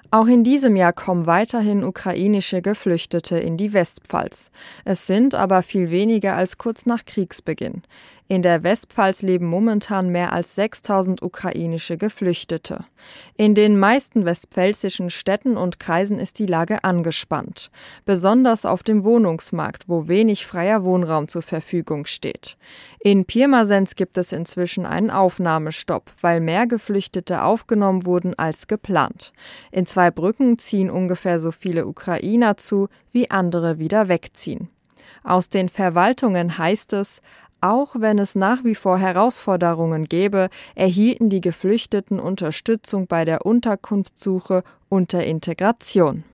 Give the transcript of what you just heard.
Auch in diesem Jahr kommen weiterhin ukrainische Geflüchtete in die Westpfalz. Es sind aber viel weniger als kurz nach Kriegsbeginn. In der Westpfalz leben momentan mehr als 6.000 ukrainische Geflüchtete. In den meisten westpfälzischen Städten und Kreisen ist die Lage angespannt. Besonders auf dem Wohnungsmarkt, wo wenig freier Wohnraum zur Verfügung steht. In Pirmasens gibt es inzwischen einen Aufnahmestopp, weil mehr Geflüchtete aufgenommen wurden als geplant. In Zweibrücken ziehen ungefähr so viele Ukrainer zu, wie andere wieder wegziehen. Aus den Verwaltungen heißt es, auch wenn es nach wie vor Herausforderungen gäbe, erhielten die Geflüchteten Unterstützung bei der Unterkunftssuche und der Integration.